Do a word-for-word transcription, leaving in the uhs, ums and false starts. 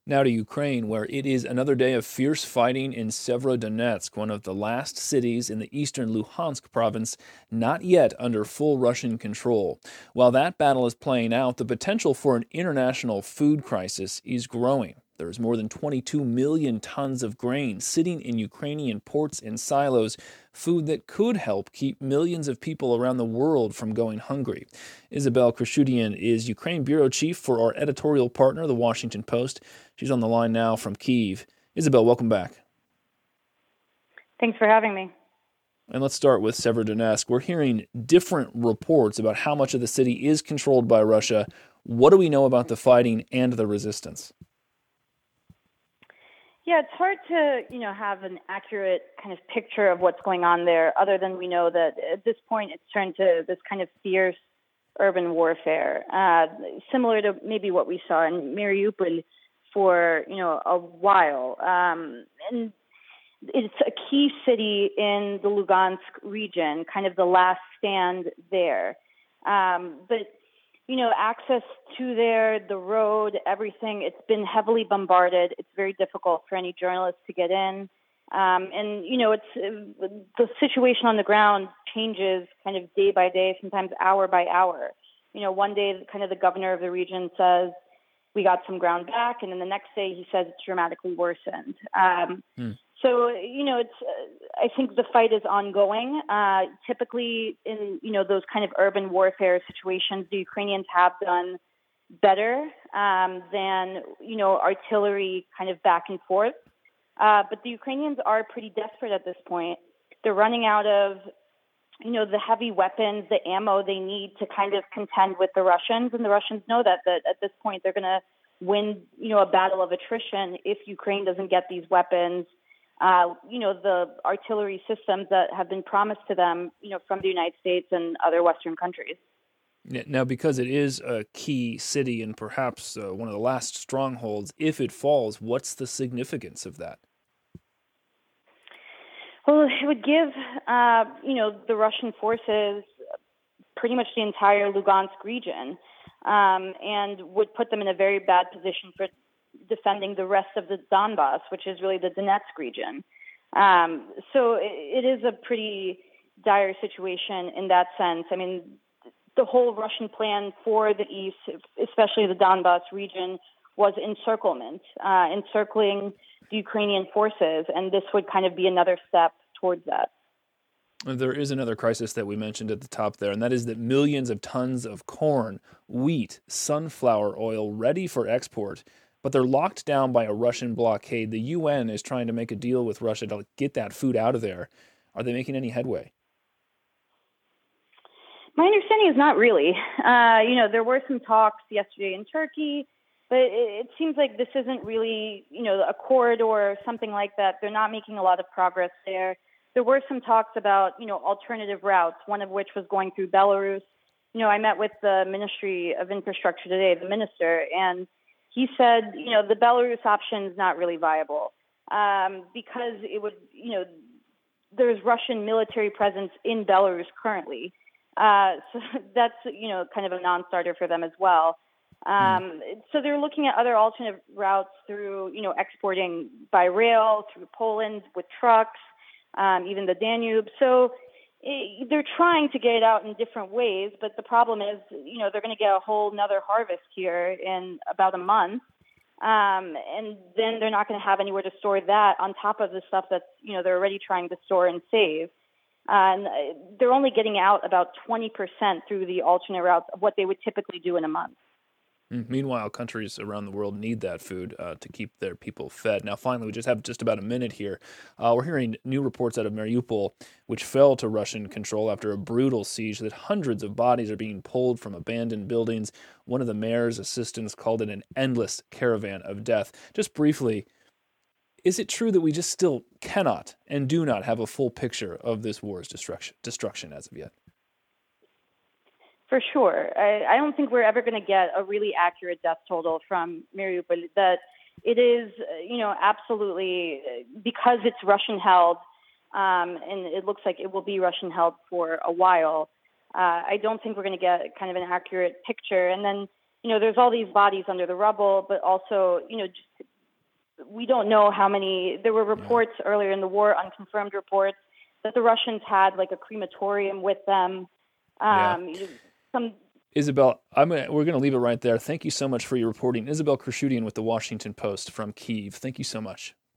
Now to Ukraine, where it is another day of fierce fighting in Severodonetsk, one of the last cities in the eastern Luhansk province not yet under full Russian control. While that battle is playing out, the potential for an international food crisis is growing. There's more than twenty-two million tons of grain sitting in Ukrainian ports and silos, food that could help keep millions of people around the world from going hungry. Isabel Krishudian is Ukraine bureau chief for our editorial partner, The Washington Post. She's on the line now from Kyiv. Isabel, welcome back. Thanks for having me. And let's start with Severodonetsk. We're hearing different reports about how much of the city is controlled by Russia. What do we know about the fighting and the resistance? Yeah, it's hard to, you know, have an accurate kind of picture of what's going on there, other than we know that at this point it's turned to this kind of fierce urban warfare, uh, similar to maybe what we saw in Mariupol for, you know, a while. Um, and it's a key city in the Lugansk region, kind of the last stand there. Um, but you know, access to there, the road, everything, it's been heavily bombarded. It's very difficult for any journalists to get in. Um, and, you know, it's uh, the situation on the ground changes kind of day by day, sometimes hour by hour. You know, one day, kind of the governor of the region says, we got some ground back. And then the next day he says it's dramatically worsened. Um, hmm. So, you know, it's, uh, I think the fight is ongoing. Uh, typically in, you know, those kind of urban warfare situations, the Ukrainians have done better um, than, you know, artillery kind of back and forth. Uh, but the Ukrainians are pretty desperate at this point. They're running out of, you know, the heavy weapons, the ammo they need to kind of contend with the Russians. And the Russians know that, that at this point they're going to win, you know, a battle of attrition if Ukraine doesn't get these weapons. Uh, you know, the artillery systems that have been promised to them, you know, from the United States and other Western countries. Now, because it is a key city and perhaps uh, one of the last strongholds, if it falls, what's the significance of that? Well, it would give, uh, you know, the Russian forces pretty much the entire Lugansk region um, and would put them in a very bad position for defending the rest of the Donbas, which is really the Donetsk region. Um, so it, it is a pretty dire situation in that sense. I mean, the whole Russian plan for the east, especially the Donbas region, was encirclement, uh, encircling the Ukrainian forces, and this would kind of be another step towards that. There is another crisis that we mentioned at the top there, and that is that millions of tons of corn, wheat, sunflower oil ready for export, but they're locked down by a Russian blockade. The U N is trying to make a deal with Russia to get that food out of there. Are they making any headway? My understanding is not really. Uh, you know, there were some talks yesterday in Turkey, but it, it seems like this isn't really, you know, a corridor or something like that. They're not making a lot of progress there. There were some talks about, you know, alternative routes, one of which was going through Belarus. You know, I met with the Ministry of Infrastructure today, the minister, and he said, you know, the Belarus option is not really viable um, because it would, you know, there's Russian military presence in Belarus currently. Uh, so that's, you know, kind of a non-starter for them as well. Um, mm. So they're looking at other alternative routes through, you know, exporting by rail, through Poland with trucks, um, even the Danube. So it, they're trying to get it out in different ways, but the problem is, you know, they're going to get a whole nother harvest here in about a month. Um, and then they're not going to have anywhere to store that on top of the stuff that's, you know, they're already trying to store and save. Uh, and they're only getting out about twenty percent through the alternate routes of what they would typically do in a month. Meanwhile, countries around the world need that food uh, to keep their people fed. Now, finally, we just have just about a minute here. Uh, we're hearing new reports out of Mariupol, which fell to Russian control after a brutal siege, that hundreds of bodies are being pulled from abandoned buildings. One of the mayor's assistants called it an endless caravan of death. Just briefly, is it true that we just still cannot and do not have a full picture of this war's destruction, destruction as of yet? For sure. I, I don't think we're ever going to get a really accurate death total from Mariupol. That it is, you know, absolutely, because it's Russian held, um, and it looks like it will be Russian held for a while. Uh, I don't think we're going to get kind of an accurate picture. And then, you know, there's all these bodies under the rubble, but also, you know, just we don't know how many. There were reports yeah. earlier in the war, unconfirmed reports, that the Russians had like a crematorium with them. Um, yeah. Some. Isabel, I'm gonna, we're going to leave it right there. Thank you so much for your reporting. Isabel Krishudian with the Washington Post from Kyiv. Thank you so much.